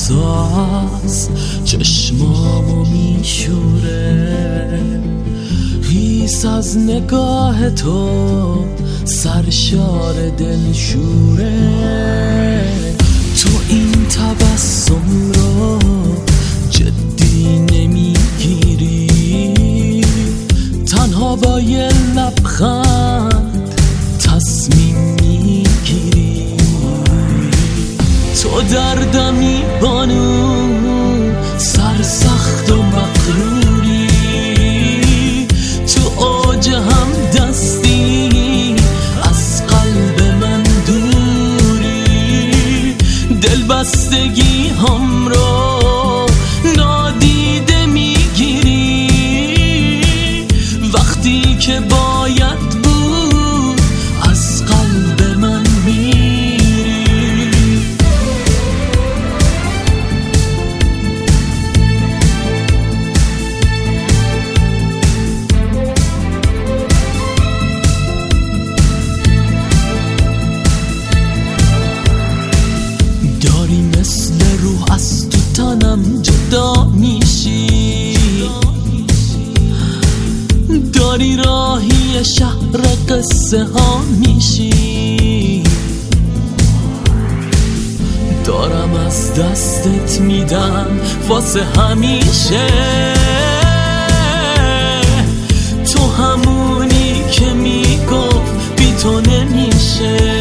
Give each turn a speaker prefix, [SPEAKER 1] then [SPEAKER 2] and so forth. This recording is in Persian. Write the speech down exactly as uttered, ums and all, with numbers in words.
[SPEAKER 1] ساز چشمامو میشوره، حیث از نگاه تو سرشار دلشوره. تو این تبسم رو جدی نمیگیری، تنها با یه لبخند تصمیم میگیری. تو دردمی بانو سرسخت و مغروری، تو اوج هم دستی از قلب من دوری. دلبستگی هم رو نادیده میگیری، وقتی که باید بود از قلب من میری. داری مثل روح از تو تنم جدا میشی، داری راهی شهر قصه ها میشی. دارم از دستت میدم واسه همیشه، تو همونی که میگفت بی تو نمیشه.